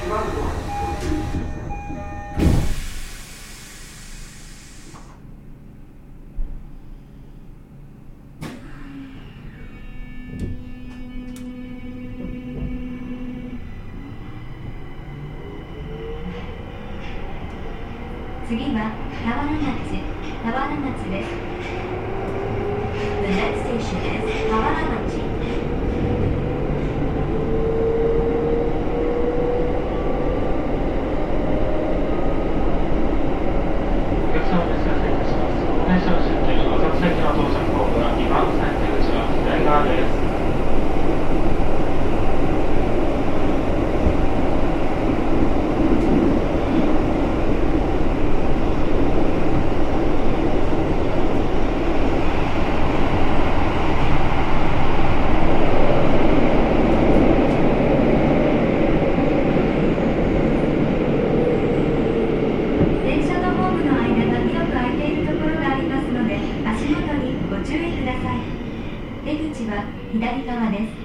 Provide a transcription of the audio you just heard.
次は田原町です。The next station is 田原町。 お客様お待ちくださいいたします。この電車の出勤浅草駅の到着ホームは2番線出口は左側です。 出口は左側です。